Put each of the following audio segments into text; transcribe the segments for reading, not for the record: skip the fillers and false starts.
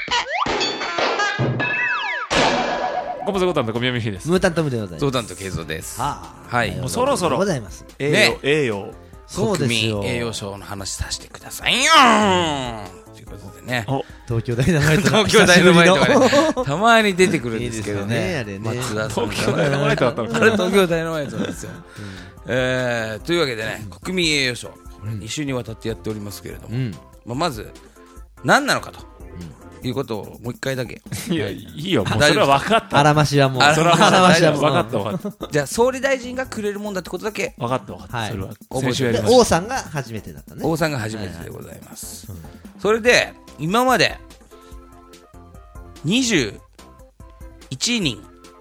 ゴムゾゴタンと小宮美です。 ムータントムでございます。 ゾウタンとケイゾウです。 はあ、 はいもうそろそろございます。 栄養そうですよ。 国民栄養賞の話させてくださいよということでね、 東京ダイナマイト。 東京ダイナマイトがねたまに出てくるんですけどね、 いいですよねあれね松田さん東京ダイナマイトだったのかあれ東京ダイナマイトなんですよ。というわけでね、国民栄養賞2週にわたってやっておりますけれども、まず何なのかということをもう一回だけ。 いやいいよ、もうそれは分かった。 あらましはもう。 それはあらましはもう。 分かった分かったじゃあ総理大臣がくれるもんだってことだけ。 分かった分かった。 はいそれは覚えて先週やりでました。 王さんが初めてだったね。 王さんが初めてでございます。それで今まで21人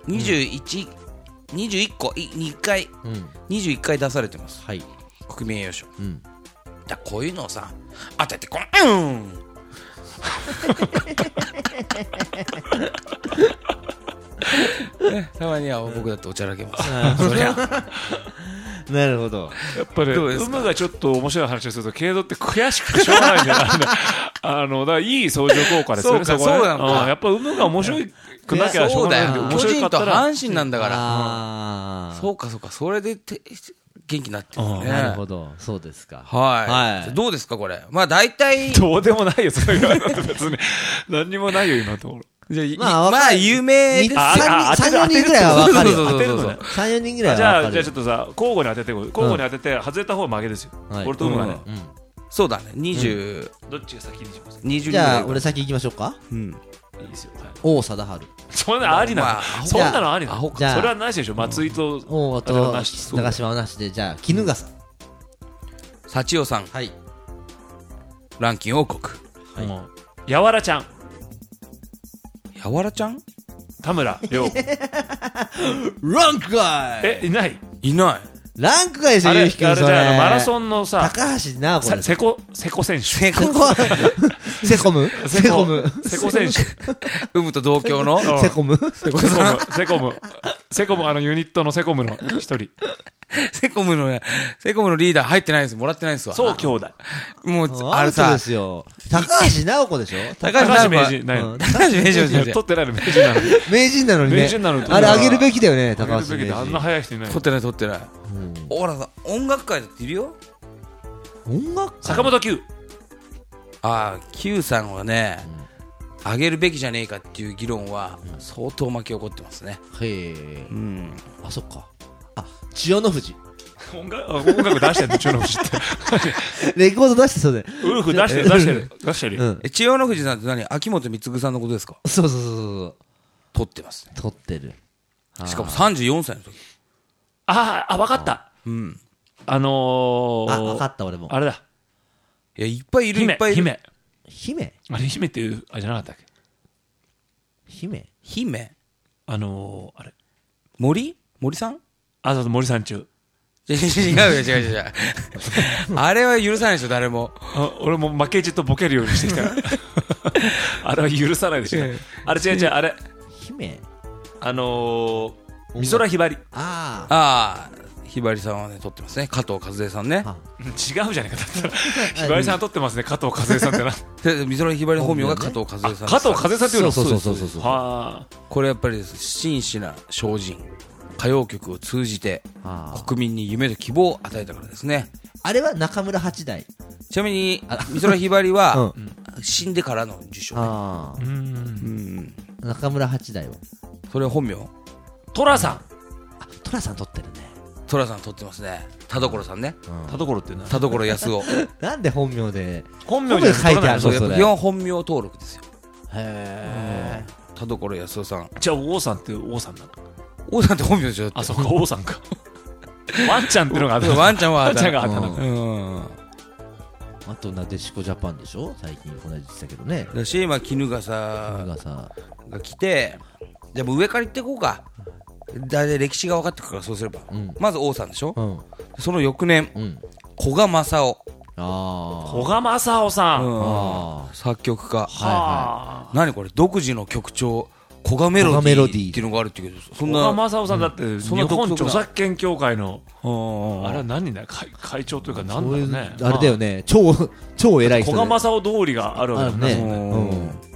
21個2回21回出されてます。 はい。 国民栄誉賞。 うん。 じゃあこういうのをさ当ててこんね、たまには僕だっておちゃらけます。そりゃなるほど。 やっぱりどうですか有無がちょっと面白い話をすると軽度って悔しくてしょうがないんだよ。だからいい相乗効果ですよね。 そうかこはねそうなのかやっぱ有無が面白くなきゃしょうがないんで、面巨白人とかったら。 阪神なんだから。 ああ。 そうかそうか、それで元気になってるね。 なるほど。そうですか。 はい。どうですかこれ。まあ大体どうでもないよ、それが。別に。何にもないよ、今のところ。 まあ有名です。 3、4人ぐらいは分かるよ。 そうそうそうそうね。 3、4人ぐらいじゃあは分かるよ。 ちょっとさ、交互に当ててこい。交互に当てて、外れた方負けですよ。 はい俺と有無がね。 そうだね。20 どっちが先にします 20人じゃあ俺先行きましょうか。 うん。 いいですよ。はい王貞治。 そんなのありなのまあそんなのありなのアホかじゃあそれはなしでしょ松井と王あれはとなしそう長島はなしで、じゃあ衣笠。 幸代さんはい。 ランキング王国。 もうやわらちゃんやわらちゃん田村亮ランク外いないいない。 ランク外ですよ、 あれゆうひくん、そじゃあれ。 マラソンのさ高橋直子です。 瀬古選手セコセコムセコム瀬古選手ウムと同郷のセコムセコムユニットのセコムの一人セコムのリーダー入ってないです。もらってないですわ。 そう兄弟もうあれアウトでさ、 すよ。高橋直子でしょ高高橋名は人ないの高橋名人じゃ取ってないの名人なのに名人なのにね。 名人なのにあれあげるべきだよね、高橋名あげるべきであんな人。 速い人いない取ってない。ほらさ、音楽界だっているよ。 音楽坂本九ああ、Q さんはね、あげるべきじゃねえかっていう議論は相当巻き起こってますね。 へえ。 うん。 あ、そっか。あ、千代の富士。 音楽出してんの中の富士ってレコード出してそうだよ。 ウルフ出してるようん。 千代の富士さんって何？秋元貢さんのことですか？ そうそうそう取ってますね。 そう。撮ってる。 しかも34歳の時。 わかったうん。 あ、わかった俺も。 あれだいや、いっぱいいる。 姫あれ姫っていうあれじゃなかったっけ姫あれ森さん？ そう森さん中違う。あれは許さないでしょ、誰も。 俺も負けじとボケるようにしてきたあれは許さないでしょあれ違うあれ姫美空ひばりあああ、ひばりさんはね、撮ってますね。加藤和恵さんね。 違うじゃないかだったらひばりさん撮ってますね加藤和恵さんってなで美空ひばりの本名が加藤和恵さん。 加藤和恵さんっていうのそう。 はこれやっぱり真摯な精進。歌謡曲を通じて国民に夢と希望を与えたからですね。 あれは中村八大。 ちなみに美空ひばりは死んでからの受賞ね。 中村八大はそれは本名？ 寅さん寅さん撮ってるね。 寅さん撮ってますね。田所さんね。 田所っていうのは田所康夫。 なんで本名で本名じゃ書いてあるそう、やっのそれ。 ぱ基本本名登録ですよ。 へ田所康夫さん。 じゃあ王さんって王さんなの王さんって本名でしょ。 そっか王さんかワンちゃんってのがあったワンちゃんはワンちゃんがあったうん。 ー。あとなでしこジャパンでしょ最近この間言ってたけどね。 だし、今衣笠がさ、 が来て、じゃあもう上から言っていこうか。だいたい歴史が分かってくるから、そうすれば。まず王さんでしょ。その翌年、古賀正夫。 古賀正夫さん作曲家。 は何これ、独自の曲調。古賀メロディーっていうのがあるっていうけど、そんな。 古賀正夫さんだって日本著作権協会のあれは何人だよ会長というかなんだろうねあれだよね。超偉い人。 古賀正夫通りがあるわけだね。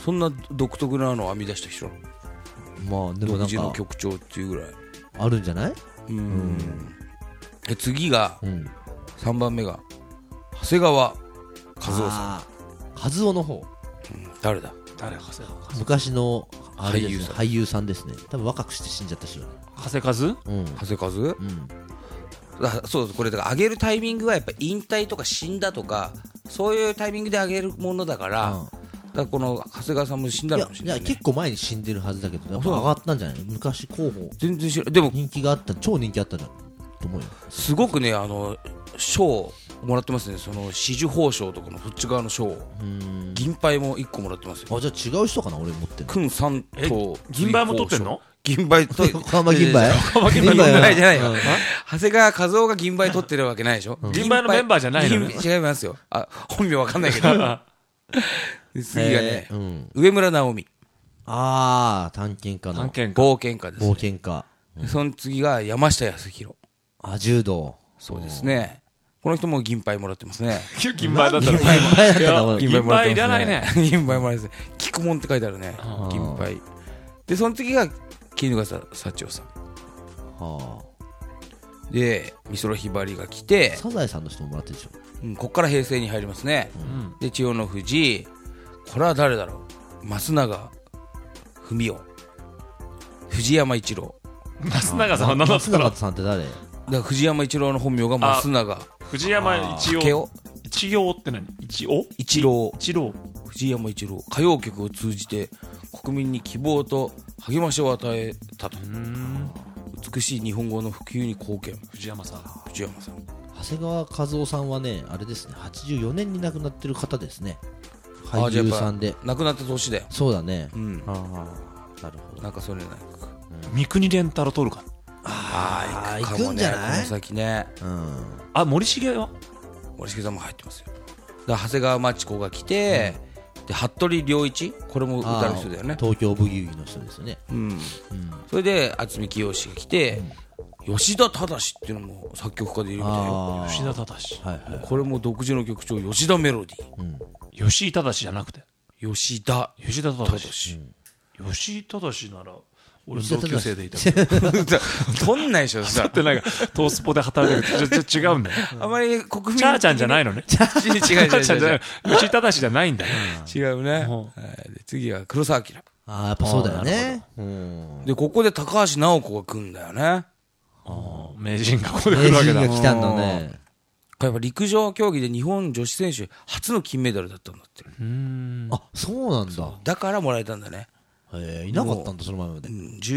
そんな独特なのを編み出した人なの。 まあでも独自のなんか曲調っていうぐらい。 あるんじゃない？ で次が、 うん 3番目が長谷川和夫さん。 あー和夫の方、 誰だ。 誰長谷川昔のあれですね、 俳優さん俳優さんですね。多分若くして死んじゃった人だね。 長谷和うん長谷和夫、 うんそうこれだから上げるタイミングはやっぱ引退とか死んだとかそういうタイミングで上げるものだから、だからこの長谷川さんも死んだいやのかもしれない、ね、 結構前に死んでるはずだけどやっぱ上がったんじゃない？昔候補全然知らない。でも人気があった超人気あったじゃんと思うよ。 すごくね賞をもらってますね。その紫綬褒章とかのそっち側の賞を銀杯も1個もらってますよ。 あじゃあ違う人かな俺持ってるの。 君三等銀杯も取ってんの？ 銀杯と横浜銀杯銀杯じゃないよ、 うん長谷川和夫が銀杯取ってるわけないでしょ、 銀杯のメンバーじゃないのね。 違いますよ。本名わかんないけどで次がね、上村直美ああ探検家の探検家。 冒険家です、ね、 冒険家でその次が山下康弘。 柔道そうですね。この人も銀杯もらってますね。 銀杯だったら。 銀杯だったらいや銀杯いらないね。 銀杯もらってます。菊門って書いてあるね。銀杯。で、その次が衣笠幸男さん。 はで、美空ひばりが来て、 サザエさんの人ももらってるでしょ。 こっから平成に入りますね。で、千代の富士。これは誰だろう。増永文雄。藤山一郎。 増永さんは何だったの？ 松永さんって誰？ だから藤山一郎の本名が増永藤山一明応。 夫。 一応って何？一応？ 一郎。 一郎。 藤山一郎。歌謡曲を通じて国民に希望と励ましを与えたと。美しい日本語の普及に貢献。 藤山さん。 藤山さん。 長谷川和夫さんはねあれですね84年に亡くなってる方ですね。俳優さんで。 亡くなった年だよ。 そうだね。 なるほど。 なんかそれないか。 三国連太郎通るか。 ああかもね行くんじゃない？ この先ね。 あ、森重は？ 森重さんも入ってますよ。だから長谷川町子が来て、で服部良一、これも歌の人だよね。 東京ブギウギの人ですよね。 それで渥美清が来て、吉田忠っていうのも作曲家でいるみたいよ。 吉田忠。 はいはい。 これも独自の曲調、吉田メロディー。 吉井忠じゃなくて。 吉田吉田忠。吉井忠なら俺の同級生でいた。 取んないでしょ。 だってなんかトースポで働いてるけど違うんだよ。 あまり国民チャーちゃんじゃないのね。 違うチャーちゃんじゃない。吉井忠じゃないんだよ。 違うね。で次は黒澤明。 ああやっぱそうだよね。 でここで高橋尚子が来るんだよね。 名人がここで来るわけだ。 名人が来たんだね。 やっぱ陸上競技で日本女子選手初の金メダルだったんだって。 あそうなんだ。 だからもらえたんだね。 いなかったんだその前まで。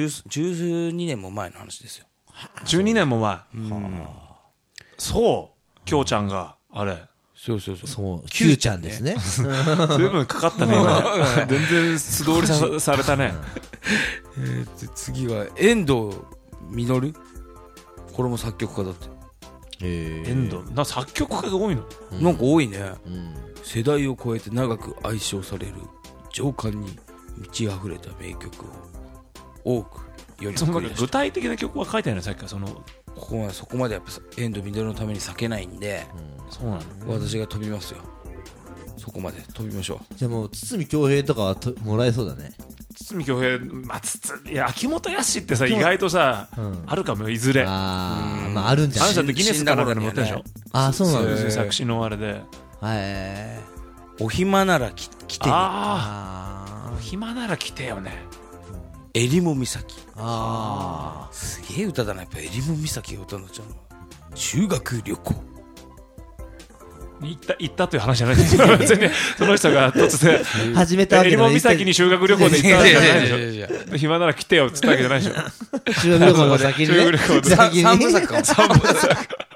12年も前の話ですよ。 12年も前。そう。京ちゃんがあれ。 そう。 そう Q ちゃんですね。 随分かかったね今。全然素通りされたね。 で次は遠藤実。これも作曲家だって。 遠藤作曲家が多いの？ なんか多いね。世代を超えて長く愛唱される情感に満ち溢れた名曲を多く世に送り出した。 具体的な曲は書いてないのさっきからそこまでやっぱ遠藤実のために避けないんで、 そうなの。 私が飛びますよ。そこまで飛びましょう。 じゃあもう堤恭平とかはもらえそうだね。 堤恭平、いや秋元康ってさ意外とさあるかもいずれ。 まああるんじゃない。 あの人ってギネスかなんかでもやったでしょ。 あそうなんですよ。作詞のあれで。 お暇なら来てね。 お暇なら来てよね。 えりも岬。すげえ歌だな。やっぱえりも岬が歌になっちゃうの。修学旅行。 行ったという話じゃないですよ。別にその人が突然始めたわけえりも岬に修学旅行で行ったわけじゃないでしょ。暇なら来てよっつったわけじゃないでしょ。 修学旅行の先にね。 三部作かも。三部作。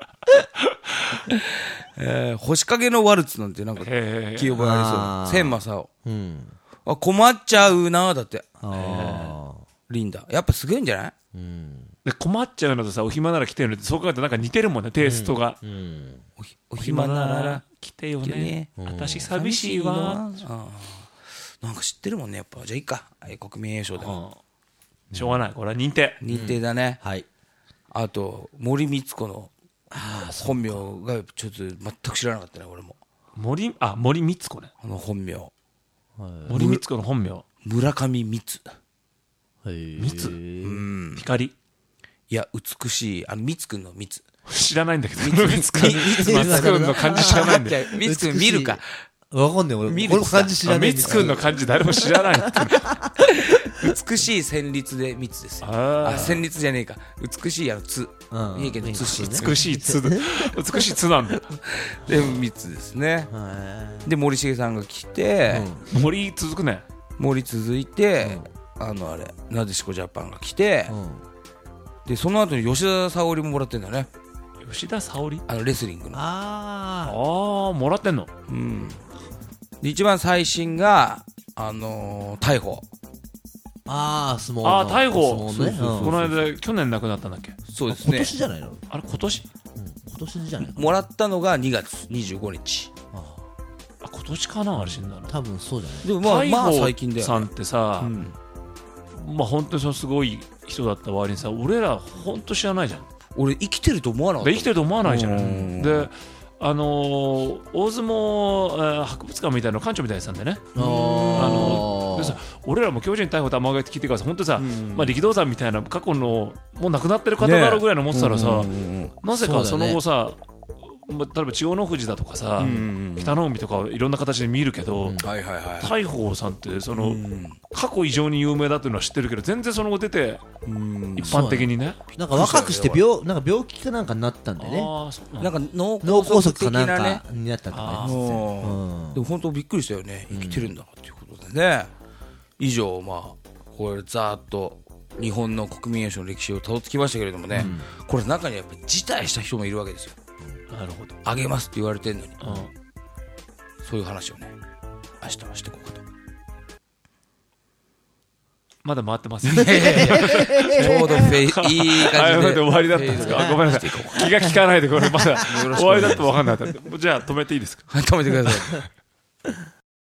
星影のワルツなんてなんか記憶がありそう。千正夫。困っちゃうなだって。リンダ。やっぱすげえんじゃない？ で困っちゃうのとさ、お暇なら来てよねってそう考えたらなんか似てるもんね、テイストが。 お暇なら来てよね。私寂しいわ。 なんか知ってるもんね、やっぱ。じゃあいいか。国民栄誉賞で。 しょうがない。これは認定。 認定だね。 はい。 あと、森光子の本名がちょっと全く知らなかったね、俺も。 森光子ね。 本名。 森光子の本名。 村上光。 光光。 いや、美しい、光くんの光。 知らないんだけど、光くんの漢字知らないんだよ。 光くん見るか。 わかんない、俺この漢字知らない。 光くんの漢字誰も知らないって。 美しい旋律で密ですよ。旋律じゃねえか。美しいつ。三重県の津市ね。 美しい津。美しい津なんだ。 で、密ですね。で、森重さんが来て、 森続くね。 森続いて、なでしこジャパンが来て、で、その後に吉田沙保里ももらってんだよね。 吉田沙保里？ レスリングの。 もらってんの。 で、一番最新が、大鵬。 相撲の。 大鵬。この間、去年亡くなったんだっけ。 そうですね。 今年じゃないの？ あれ、今年？ 今年じゃないの？ もらったのが2月25日。 今年かな、あれ死んだの。 多分そうじゃない。 でもまあ最近だよ。 さんってさ、本当にすごい人だった割にさ、俺ら本当知らないじゃん。 俺生きてると思わなかった。 生きてると思わないじゃん。で、大相撲博物館みたいなの館長みたいにしたんでね。でさ、俺らも巨人逮捕玉川って聞いてからさ、本当にさ、力道山みたいな過去のもう亡くなってる方だろうぐらいの思ってたらさ、なぜかその後さ、例えば千代の富士だとかさ、北の海とかいろんな形で見るけど、大鵬さんってその過去異常に有名だっていうのは知ってるけど、全然その後出て一般的にね、 なんか若くしてなんか病気かなんかになったんでね。 なんか脳梗塞かなん的なねかになったとかね。 でも本当びっくりしたよね。生きてるんだっていうことでね。以上、これざーっと日本の国民栄誉賞の歴史をたどってきましたけれどもね、これ中にやっぱり辞退した人もいるわけですよ。 なるほど。 あげますって言われてんのに、そういう話をね、明日はしていこうかと。 まだ回ってます。 ちょうどいい感じで終わりだったんですか。ごめんなさい。気が利かないで、これまだ終わりだと分かんなかった。じゃあ止めていいですか。 止めてください。